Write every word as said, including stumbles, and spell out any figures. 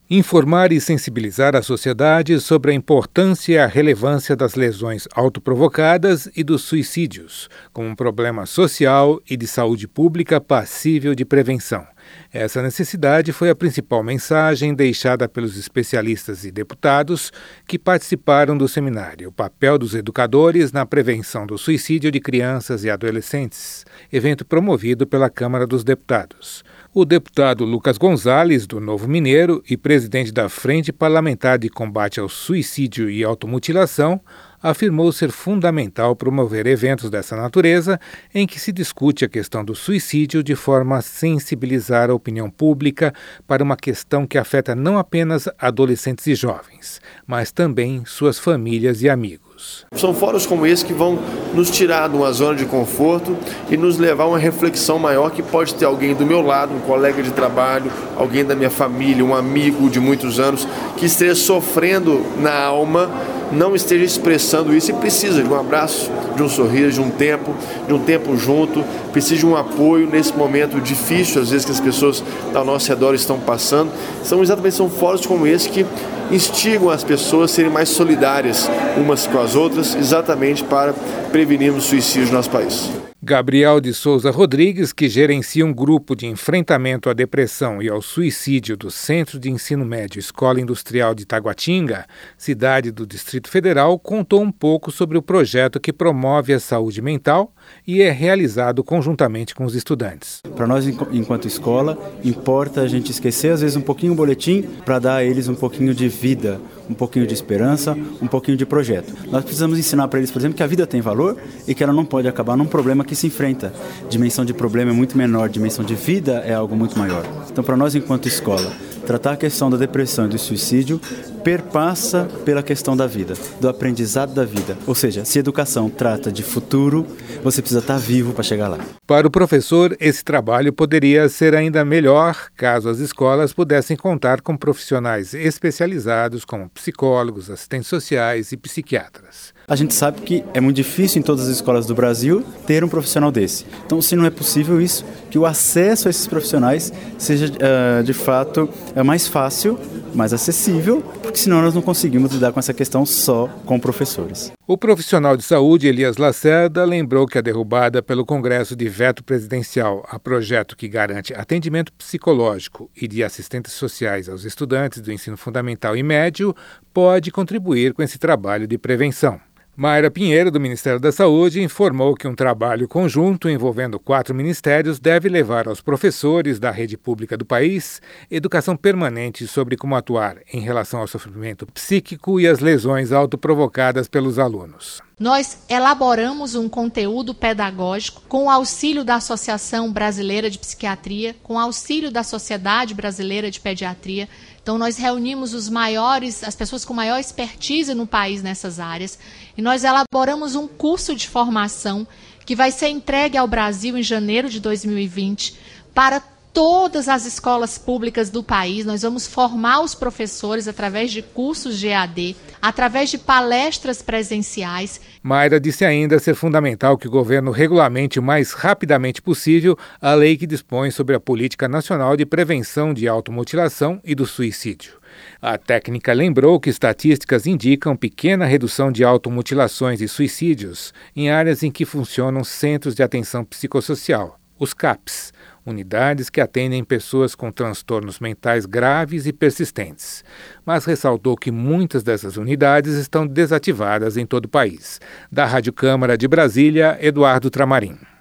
Informar e sensibilizar a sociedade sobre a importância e a relevância das lesões autoprovocadas e dos suicídios, como um problema social e de saúde pública passível de prevenção. Essa necessidade foi a principal mensagem deixada pelos especialistas e deputados que participaram do seminário O Papel dos Educadores na Prevenção do Suicídio de Crianças e Adolescentes, evento promovido pela Câmara dos Deputados. O deputado Lucas Gonzalez, do Novo Mineiro, e presidente da Frente Parlamentar de Combate ao Suicídio e Automutilação, afirmou ser fundamental promover eventos dessa natureza em que se discute a questão do suicídio de forma a sensibilizar a opinião pública para uma questão que afeta não apenas adolescentes e jovens, mas também suas famílias e amigos. São fóruns como esse que vão nos tirar de uma zona de conforto e nos levar a uma reflexão maior que pode ter alguém do meu lado, um colega de trabalho, alguém da minha família, um amigo de muitos anos, que esteja sofrendo na alma, não esteja expressando isso e precisa de um abraço, de um sorriso, de um tempo, de um tempo junto, precisa de um apoio nesse momento difícil, às vezes, que as pessoas ao nosso redor estão passando. São exatamente são fóruns como esse que instigam as pessoas a serem mais solidárias umas com as outras, exatamente para prevenirmos o suicídio no nosso país. Gabriel de Souza Rodrigues, que gerencia um grupo de enfrentamento à depressão e ao suicídio do Centro de Ensino Médio Escola Industrial de Taguatinga, cidade do Distrito Federal, contou um pouco sobre o projeto que promove a saúde mental e é realizado conjuntamente com os estudantes. Para nós, enquanto escola, importa a gente esquecer às vezes um pouquinho o boletim para dar a eles um pouquinho de vida, um pouquinho de esperança, um pouquinho de projeto. Nós precisamos ensinar para eles, por exemplo, que a vida tem valor e que ela não pode acabar num problema que se enfrenta. Dimensão de problema é muito menor, dimensão de vida é algo muito maior. Então, para nós, enquanto escola, tratar a questão da depressão e do suicídio perpassa pela questão da vida, do aprendizado da vida. Ou seja, se educação trata de futuro, você precisa estar vivo para chegar lá. Para o professor, esse trabalho poderia ser ainda melhor caso as escolas pudessem contar com profissionais especializados como psicólogos, assistentes sociais e psiquiatras. A gente sabe que é muito difícil em todas as escolas do Brasil ter um profissional desse. Então, se não é possível isso, que o acesso a esses profissionais seja, uh, de fato, uh, mais fácil, mais acessível, porque senão nós não conseguimos lidar com essa questão só com professores. O profissional de saúde, Elias Lacerda, lembrou que a derrubada pelo Congresso de veto presidencial a projeto que garante atendimento psicológico e de assistentes sociais aos estudantes do ensino fundamental e médio pode contribuir com esse trabalho de prevenção. Mayra Pinheiro, do Ministério da Saúde, informou que um trabalho conjunto envolvendo quatro ministérios deve levar aos professores da rede pública do país educação permanente sobre como atuar em relação ao sofrimento psíquico e as lesões autoprovocadas pelos alunos. Nós elaboramos um conteúdo pedagógico com o auxílio da Associação Brasileira de Psiquiatria, com o auxílio da Sociedade Brasileira de Pediatria. Então, nós reunimos os maiores, as pessoas com maior expertise no país nessas áreas e nós elaboramos um curso de formação que vai ser entregue ao Brasil em janeiro de dois mil e vinte para todas as escolas públicas do país. Nós vamos formar os professores através de cursos de E A D, através de palestras presenciais. Mayra disse ainda ser fundamental que o governo regulamente o mais rapidamente possível a lei que dispõe sobre a Política Nacional de Prevenção de Automutilação e do Suicídio. A técnica lembrou que estatísticas indicam pequena redução de automutilações e suicídios em áreas em que funcionam centros de atenção psicossocial, os CAPs, unidades que atendem pessoas com transtornos mentais graves e persistentes, mas ressaltou que muitas dessas unidades estão desativadas em todo o país. Da Rádio Câmara de Brasília, Eduardo Tramarim.